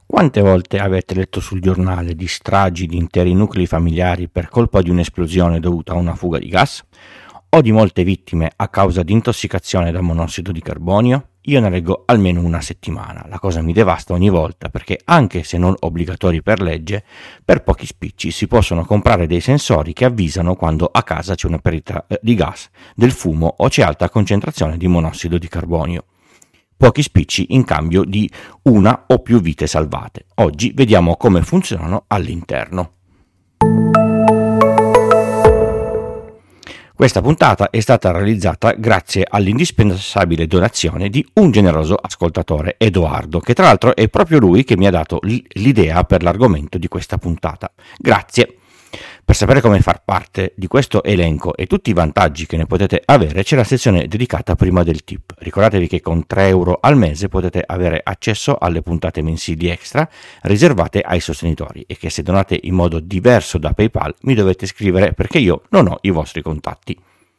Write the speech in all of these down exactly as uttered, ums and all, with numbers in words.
Quante volte avete letto sul giornale di stragi di interi nuclei familiari per colpa di un'esplosione dovuta a una fuga di gas? O di molte vittime a causa di intossicazione da monossido di carbonio? Io ne leggo almeno una settimana. La cosa mi devasta ogni volta perché, anche se non obbligatori per legge, per pochi spicci si possono comprare dei sensori che avvisano quando a casa c'è una perdita di gas, del fumo o c'è alta concentrazione di monossido di carbonio. Pochi spicci in cambio di una o più vite salvate. Oggi vediamo come funzionano all'interno. Questa puntata è stata realizzata grazie all'indispensabile donazione di un generoso ascoltatore, Edoardo, che tra l'altro è proprio lui che mi ha dato l'idea per l'argomento di questa puntata. Grazie! Per sapere come far parte di questo elenco e tutti i vantaggi che ne potete avere, c'è la sezione dedicata prima del tip. Ricordatevi che con tre euro al mese potete avere accesso alle puntate mensili extra riservate ai sostenitori e che se donate in modo diverso da PayPal mi dovete scrivere perché io non ho i vostri contatti.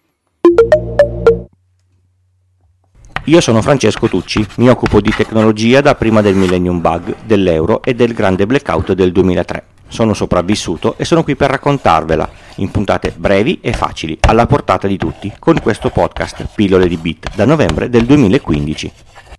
Io sono Francesco Tucci, mi occupo di tecnologia da prima del Millennium Bug, dell'euro e del grande blackout del duemilatré. Sono sopravvissuto e sono qui per raccontarvela, in puntate brevi e facili, alla portata di tutti, con questo podcast Pillole di Bit, da novembre del duemilaquindici.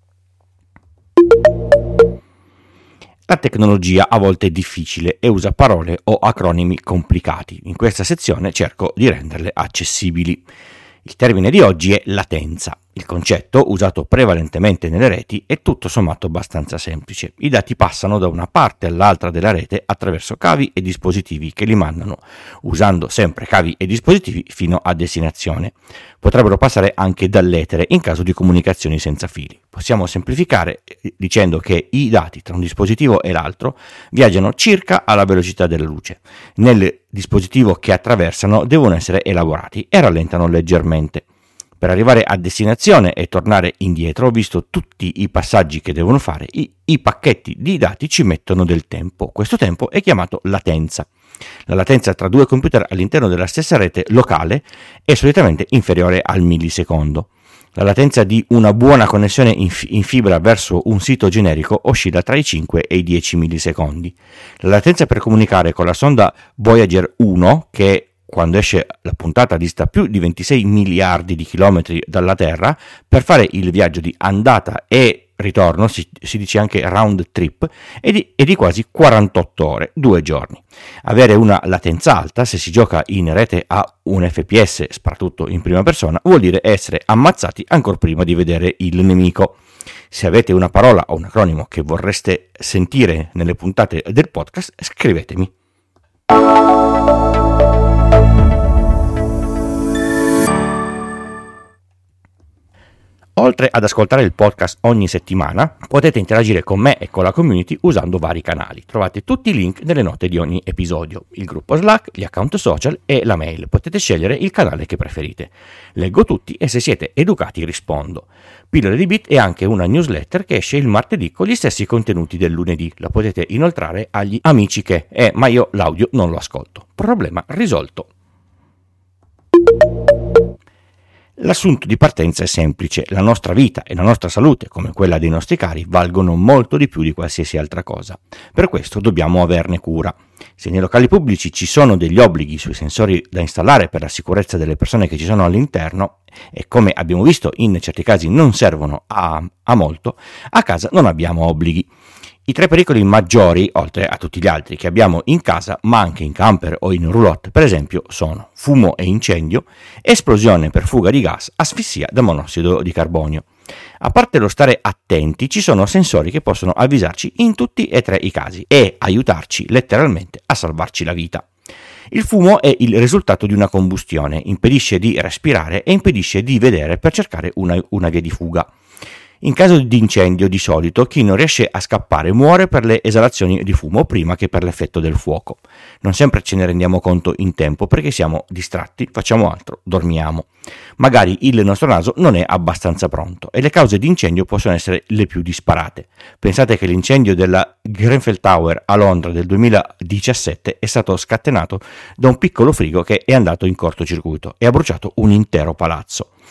La tecnologia a volte è difficile e usa parole o acronimi complicati. In questa sezione cerco di renderle accessibili. Il termine di oggi è latenza. Il concetto, usato prevalentemente nelle reti, è tutto sommato abbastanza semplice. I dati passano da una parte all'altra della rete attraverso cavi e dispositivi che li mandano, usando sempre cavi e dispositivi fino a destinazione. Potrebbero passare anche dall'etere in caso di comunicazioni senza fili. Possiamo semplificare dicendo che i dati tra un dispositivo e l'altro viaggiano circa alla velocità della luce. Nel dispositivo che attraversano devono essere elaborati e rallentano leggermente. Per arrivare a destinazione e tornare indietro, visto tutti i passaggi che devono fare, i, i pacchetti di dati ci mettono del tempo. Questo tempo è chiamato latenza. La latenza tra due computer all'interno della stessa rete locale è solitamente inferiore al millisecondo. La latenza di una buona connessione in, fi- in fibra verso un sito generico oscilla tra i cinque e i dieci millisecondi. La latenza per comunicare con la sonda Voyager uno, che quando esce la puntata dista più di ventisei miliardi di chilometri dalla Terra, per fare il viaggio di andata e ritorno, si, si dice anche round trip, è di, è di quasi quarantotto ore, due giorni. Avere una latenza alta, se si gioca in rete a un F P S, soprattutto in prima persona, vuol dire essere ammazzati ancora prima di vedere il nemico. Se avete una parola o un acronimo che vorreste sentire nelle puntate del podcast, scrivetemi. Oltre ad ascoltare il podcast ogni settimana, potete interagire con me e con la community usando vari canali. Trovate tutti i link nelle note di ogni episodio, il gruppo Slack, gli account social e la mail. Potete scegliere il canale che preferite. Leggo tutti e se siete educati rispondo. Pillole di Bit è anche una newsletter che esce il martedì con gli stessi contenuti del lunedì. La potete inoltrare agli amici che, eh, ma io l'audio non lo ascolto. Problema risolto. L'assunto di partenza è semplice, la nostra vita e la nostra salute, come quella dei nostri cari, valgono molto di più di qualsiasi altra cosa. Per questo dobbiamo averne cura. Se nei locali pubblici ci sono degli obblighi sui sensori da installare per la sicurezza delle persone che ci sono all'interno, e come abbiamo visto in certi casi non servono a, a molto, a casa non abbiamo obblighi. I tre pericoli maggiori, oltre a tutti gli altri che abbiamo in casa, ma anche in camper o in roulotte, per esempio, sono fumo e incendio, esplosione per fuga di gas, asfissia da monossido di carbonio. A parte lo stare attenti, ci sono sensori che possono avvisarci in tutti e tre i casi e aiutarci letteralmente a salvarci la vita. Il fumo è il risultato di una combustione, impedisce di respirare e impedisce di vedere per cercare una, una via di fuga. In caso di incendio, di solito, chi non riesce a scappare muore per le esalazioni di fumo prima che per l'effetto del fuoco. Non sempre ce ne rendiamo conto in tempo perché siamo distratti, facciamo altro, dormiamo. Magari il nostro naso non è abbastanza pronto e le cause di incendio possono essere le più disparate. Pensate che l'incendio della Grenfell Tower a Londra del duemiladiciassette è stato scatenato da un piccolo frigo che è andato in cortocircuito e ha bruciato un intero palazzo.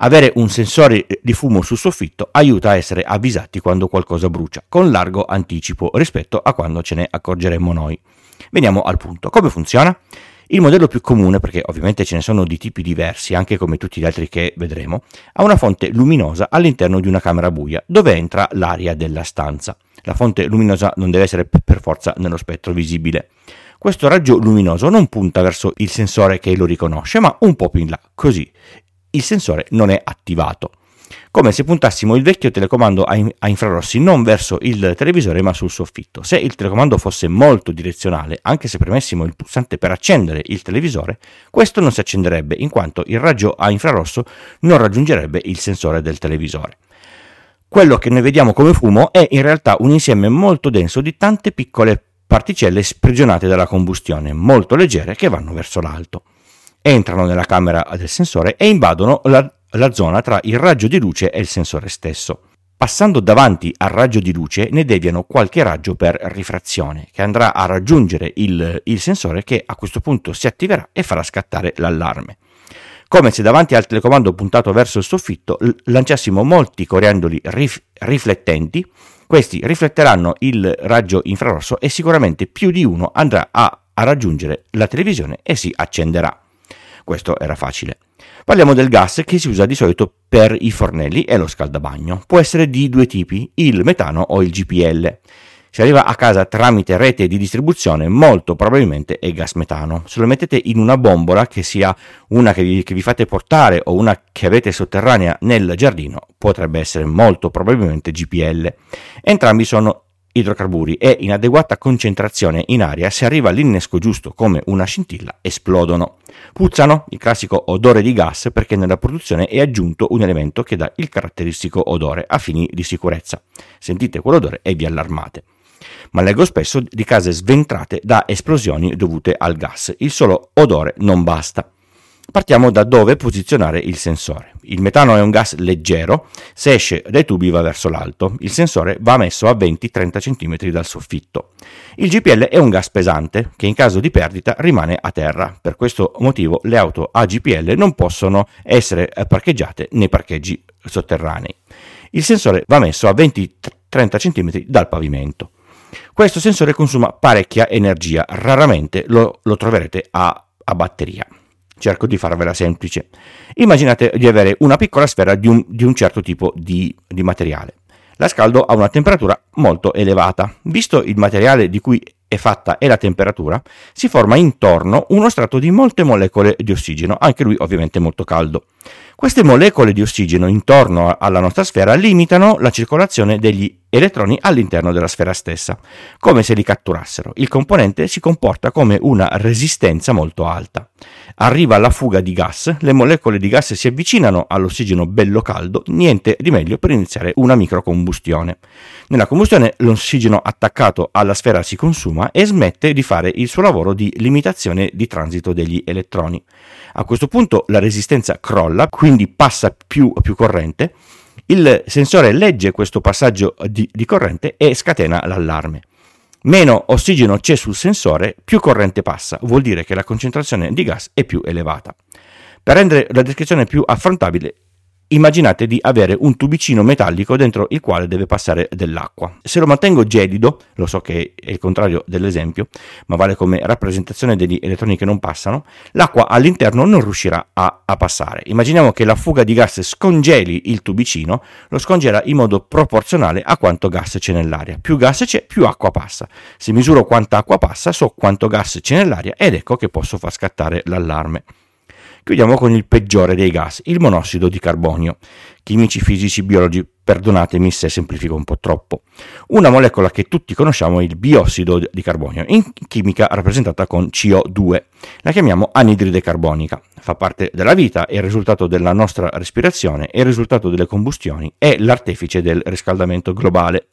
Avere un sensore di fumo sul soffitto aiuta a essere avvisati quando qualcosa brucia, con largo anticipo rispetto a quando ce ne accorgeremmo noi. Veniamo al punto. Come funziona? Il modello più comune, perché ovviamente ce ne sono di tipi diversi, anche come tutti gli altri che vedremo, ha una fonte luminosa all'interno di una camera buia, dove entra l'aria della stanza. La fonte luminosa non deve essere per forza nello spettro visibile. Questo raggio luminoso non punta verso il sensore che lo riconosce, ma un po' più in là, così il sensore non è attivato. Come se puntassimo il vecchio telecomando a, in- a infrarossi non verso il televisore ma sul soffitto. Se il telecomando fosse molto direzionale, anche se premessimo il pulsante per accendere il televisore, questo non si accenderebbe in quanto il raggio a infrarosso non raggiungerebbe il sensore del televisore. Quello che noi vediamo come fumo è in realtà un insieme molto denso di tante piccole particelle sprigionate dalla combustione, molto leggere, che vanno verso l'alto. Entrano nella camera del sensore e invadono la, la zona tra il raggio di luce e il sensore stesso. Passando davanti al raggio di luce ne deviano qualche raggio per rifrazione, che andrà a raggiungere il, il sensore, che a questo punto si attiverà e farà scattare l'allarme. Come se davanti al telecomando puntato verso il soffitto l- lanciassimo molti coriandoli rif- riflettenti. Questi rifletteranno il raggio infrarosso e sicuramente più di uno andrà a, a raggiungere la televisione e si accenderà. Questo era facile. Parliamo del gas che si usa di solito per i fornelli e lo scaldabagno. Può essere di due tipi, il metano o il G P L. Se arriva a casa tramite rete di distribuzione, molto probabilmente è gas metano. Se lo mettete in una bombola, che sia una che vi, che vi fate portare o una che avete sotterranea nel giardino, potrebbe essere molto probabilmente G P L. Entrambi sono idrocarburi e in adeguata concentrazione in aria, se arriva all'innesco giusto come una scintilla, esplodono. Puzzano, il classico odore di gas, perché nella produzione è aggiunto un elemento che dà il caratteristico odore a fini di sicurezza. Sentite quell'odore e vi allarmate. Ma leggo spesso di case sventrate da esplosioni dovute al gas. Il solo odore non basta. Partiamo da dove posizionare il sensore. Il metano è un gas leggero, se esce dai tubi va verso l'alto. Il sensore va messo a venti trenta centimetri dal soffitto. Il G P L è un gas pesante che in caso di perdita rimane a terra. Per questo motivo le auto a G P L non possono essere parcheggiate nei parcheggi sotterranei. Il sensore va messo a venti trenta centimetri dal pavimento. Questo sensore consuma parecchia energia, raramente lo, lo troverete a, a batteria. Cerco di farvela semplice. Immaginate di avere una piccola sfera di un, di un certo tipo di, di materiale. La scaldo a una temperatura molto elevata. Visto il materiale di cui è fatta e la temperatura, si forma intorno uno strato di molte molecole di ossigeno, anche lui ovviamente molto caldo. Queste molecole di ossigeno intorno alla nostra sfera limitano la circolazione degli elettroni all'interno della sfera stessa, come se li catturassero. Il componente si comporta come una resistenza molto alta. Arriva la fuga di gas, le molecole di gas si avvicinano all'ossigeno bello caldo, niente di meglio per iniziare una microcombustione. Nella combustione l'ossigeno attaccato alla sfera si consuma e smette di fare il suo lavoro di limitazione di transito degli elettroni. A questo punto la resistenza crolla, quindi passa più, più corrente. Il sensore legge questo passaggio di, di corrente e scatena l'allarme. Meno ossigeno c'è sul sensore, più corrente passa, vuol dire che la concentrazione di gas è più elevata. Per rendere la descrizione più affrontabile, immaginate di avere un tubicino metallico dentro il quale deve passare dell'acqua. Se lo mantengo gelido, lo so che è il contrario dell'esempio, ma vale come rappresentazione degli elettroni che non passano, l'acqua all'interno non riuscirà a, a passare. Immaginiamo che la fuga di gas scongeli il tubicino, lo scongela in modo proporzionale a quanto gas c'è nell'aria. Più gas c'è, più acqua passa. Se misuro quanta acqua passa, so quanto gas c'è nell'aria ed ecco che posso far scattare l'allarme. Chiudiamo con il peggiore dei gas, il monossido di carbonio. Chimici, fisici, biologi, perdonatemi se semplifico un po' troppo. Una molecola che tutti conosciamo è il biossido di carbonio, in chimica rappresentata con C O due. La chiamiamo anidride carbonica. Fa parte della vita, è il risultato della nostra respirazione, è il risultato delle combustioni, è l'artefice del riscaldamento globale.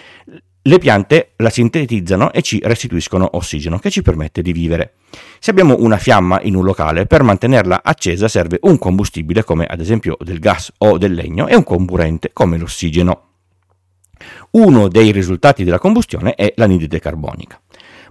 Le piante la sintetizzano e ci restituiscono ossigeno che ci permette di vivere. Se abbiamo una fiamma in un locale, per mantenerla accesa serve un combustibile come ad esempio del gas o del legno e un comburente come l'ossigeno. Uno dei risultati della combustione è l'anidride carbonica.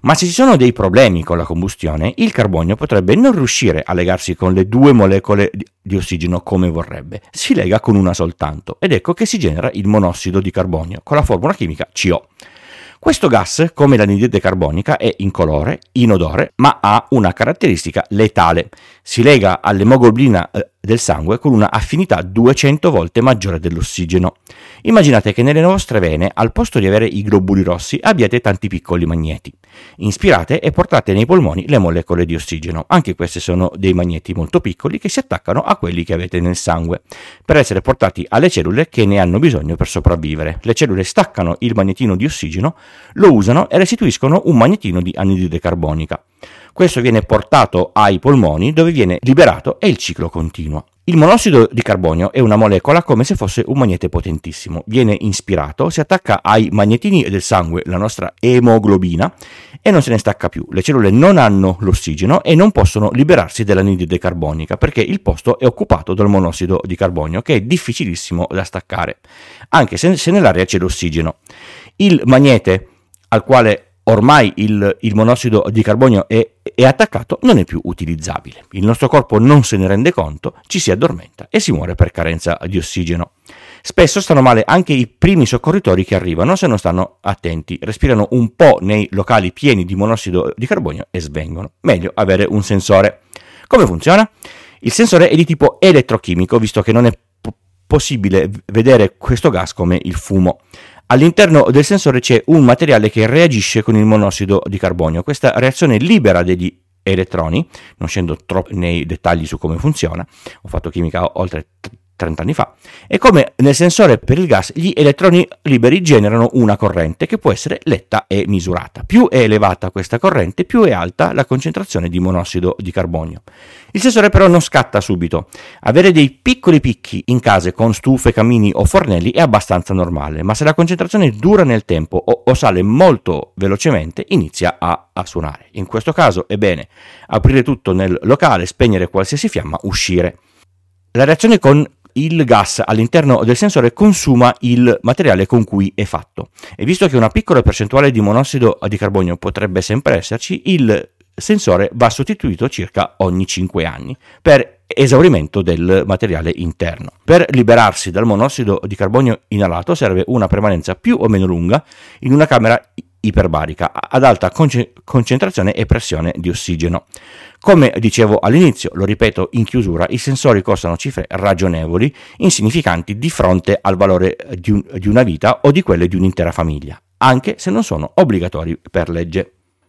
Ma se ci sono dei problemi con la combustione, il carbonio potrebbe non riuscire a legarsi con le due molecole di ossigeno come vorrebbe, si lega con una soltanto, ed ecco che si genera il monossido di carbonio con la formula chimica C O. Questo gas, come l'anidride carbonica, è incolore, inodore, ma ha una caratteristica letale. Si lega all'emoglobina del sangue con una affinità duecento volte maggiore dell'ossigeno. Immaginate che nelle vostre vene, al posto di avere i globuli rossi, abbiate tanti piccoli magneti. Inspirate e portate nei polmoni le molecole di ossigeno. Anche queste sono dei magneti molto piccoli che si attaccano a quelli che avete nel sangue, per essere portati alle cellule che ne hanno bisogno per sopravvivere. Le cellule staccano il magnetino di ossigeno, lo usano e restituiscono un magnetino di anidride carbonica. Questo viene portato ai polmoni dove viene liberato e il ciclo continua. Il monossido di carbonio è una molecola come se fosse un magnete potentissimo. Viene inspirato, si attacca ai magnetini del sangue, la nostra emoglobina, e non se ne stacca più. Le cellule non hanno l'ossigeno e non possono liberarsi dell'anidride carbonica perché il posto è occupato dal monossido di carbonio, che è difficilissimo da staccare, anche se, se nell'aria c'è l'ossigeno. Il magnete al quale ormai il, il monossido di carbonio è, è attaccato non è più utilizzabile. Il nostro corpo non se ne rende conto, ci si addormenta e si muore per carenza di ossigeno. Spesso stanno male anche i primi soccorritori che arrivano se non stanno attenti, respirano un po' nei locali pieni di monossido di carbonio e svengono. Meglio avere un sensore. Come funziona? Il sensore è di tipo elettrochimico, visto che non è po- possibile vedere questo gas come il fumo. All'interno del sensore c'è un materiale che reagisce con il monossido di carbonio. Questa reazione libera degli elettroni, non scendo troppo nei dettagli su come funziona, ho fatto chimica oltre trenta anni fa, e come nel sensore per il gas gli elettroni liberi generano una corrente che può essere letta e misurata. Più è elevata questa corrente, più è alta la concentrazione di monossido di carbonio. Il sensore però non scatta subito. Avere dei piccoli picchi in case con stufe, camini o fornelli è abbastanza normale, ma se la concentrazione dura nel tempo o, o sale molto velocemente, inizia a, a suonare. In questo caso è bene aprire tutto nel locale, spegnere qualsiasi fiamma, uscire. La reazione con il gas all'interno del sensore consuma il materiale con cui è fatto, e visto che una piccola percentuale di monossido di carbonio potrebbe sempre esserci, il sensore va sostituito circa ogni cinque anni per esaurimento del materiale interno. Per liberarsi dal monossido di carbonio inalato serve una permanenza più o meno lunga in una camera iperbarica ad alta conce- concentrazione e pressione di ossigeno. Come dicevo all'inizio, lo ripeto in chiusura, i sensori costano cifre ragionevoli, insignificanti di fronte al valore di, un, di una vita o di quelle di un'intera famiglia, anche se non sono obbligatori per legge.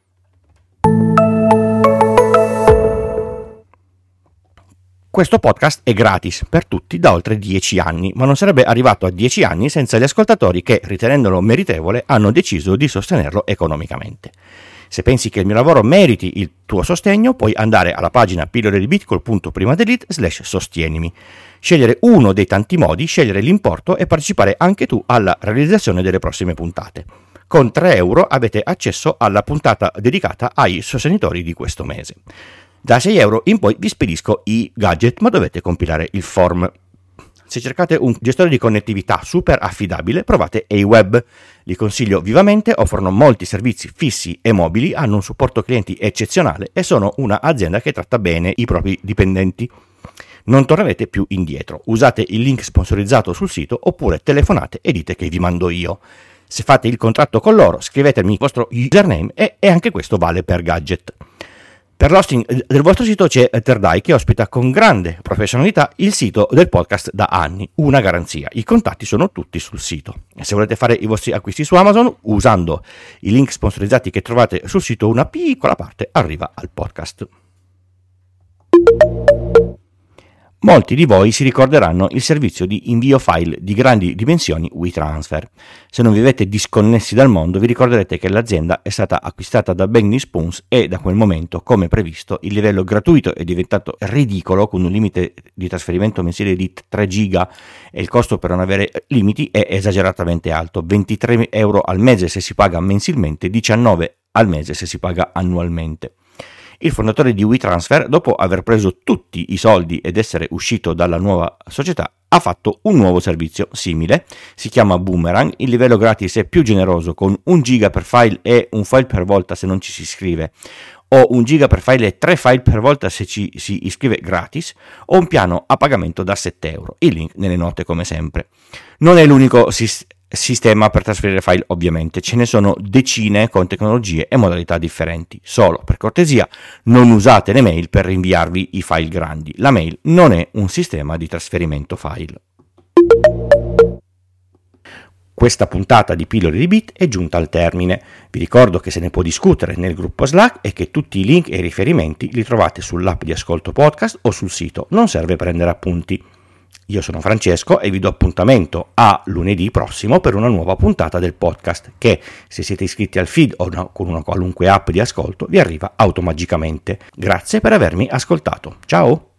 Questo podcast è gratis per tutti da oltre dieci anni, ma non sarebbe arrivato a dieci anni senza gli ascoltatori che, ritenendolo meritevole, hanno deciso di sostenerlo economicamente. Se pensi che il mio lavoro meriti il tuo sostegno, puoi andare alla pagina pillole di bitcoin punto prima delete slash sostienimi, scegliere uno dei tanti modi, scegliere l'importo e partecipare anche tu alla realizzazione delle prossime puntate. Con tre euro avete accesso alla puntata dedicata ai sostenitori di questo mese. Da sei euro in poi vi spedisco i gadget, ma dovete compilare il form. Se cercate un gestore di connettività super affidabile, provate Aweb. Li consiglio vivamente, offrono molti servizi fissi e mobili, hanno un supporto clienti eccezionale e sono un'azienda che tratta bene i propri dipendenti. Non tornerete più indietro. Usate il link sponsorizzato sul sito oppure telefonate e dite che vi mando io. Se fate il contratto con loro, scrivetemi il vostro username e, e anche questo vale per gadget. Per l'hosting del vostro sito c'è Terdai, che ospita con grande professionalità il sito del podcast da anni, una garanzia. I contatti sono tutti sul sito. E se volete fare i vostri acquisti su Amazon, usando i link sponsorizzati che trovate sul sito, una piccola parte arriva al podcast. Molti di voi si ricorderanno il servizio di invio file di grandi dimensioni WeTransfer. Se non vivete disconnessi dal mondo, vi ricorderete che l'azienda è stata acquistata da Bang Spoons e da quel momento, come previsto, il livello gratuito è diventato ridicolo, con un limite di trasferimento mensile di tre giga e il costo per non avere limiti è esageratamente alto, ventitré euro al mese se si paga mensilmente, diciannove al mese se si paga annualmente. Il fondatore di WeTransfer, dopo aver preso tutti i soldi ed essere uscito dalla nuova società, ha fatto un nuovo servizio simile, si chiama Boomerang, il livello gratis è più generoso con un giga per file e un file per volta se non ci si iscrive, o un giga per file e tre file per volta se ci si iscrive gratis, o un piano a pagamento da sette euro, il link nelle note come sempre. Non è l'unico sistema sistema per trasferire file, ovviamente ce ne sono decine con tecnologie e modalità differenti. Solo per cortesia non usate le mail per rinviarvi i file grandi, la mail non è un sistema di trasferimento file. Questa puntata di Pillole di Bit è giunta al termine. Vi ricordo che se ne può discutere nel gruppo Slack e che tutti i link e i riferimenti li trovate sull'app di Ascolto Podcast o sul sito, non serve prendere appunti. Io sono Francesco e vi do appuntamento a lunedì prossimo per una nuova puntata del podcast che, se siete iscritti al feed o no, con una qualunque app di ascolto, vi arriva automagicamente. Grazie per avermi ascoltato. Ciao!